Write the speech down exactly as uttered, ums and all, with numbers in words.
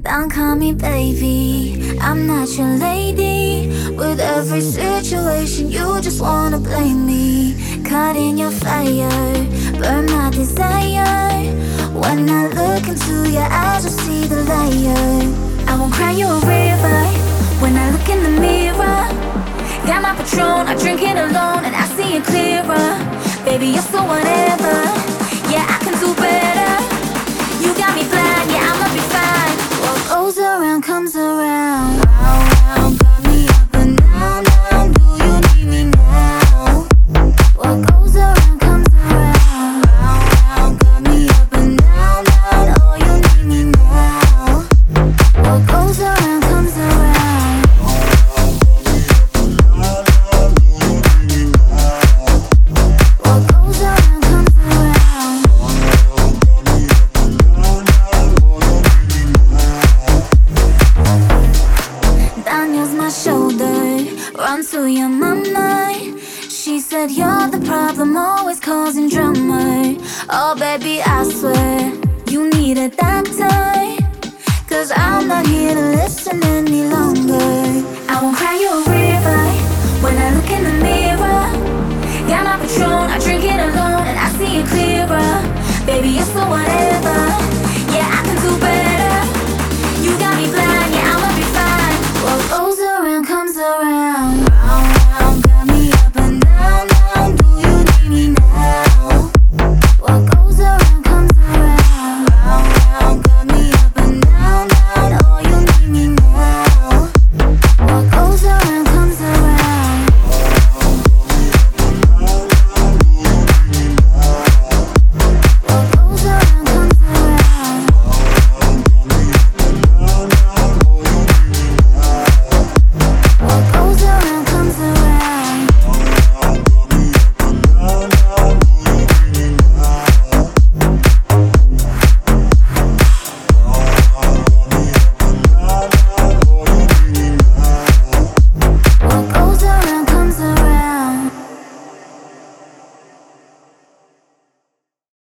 Don't call me baby, I'm not your lady. With every situation you just wanna blame me. Caught in your fire, burn my desire. When I look into your eyes, I see the liar. I won't cry you a river when I look in the mirror. Got my Patron, I drink it alone and I see it clearer. Baby, you're so whatever, yeah, I can do better. You got me blind, yeah, I'ma be fine. What goes around comes around. Round, round, got me up and down, down. Do you need me now? What goes around comes around. Round, round, got me up and down, down. Oh, you need me now. What goes around comes around. What goes around comes around. Daniel's my shoulder, run to your mama. She said you're the problem, always causing drama. Oh baby, I swear you need a doctor.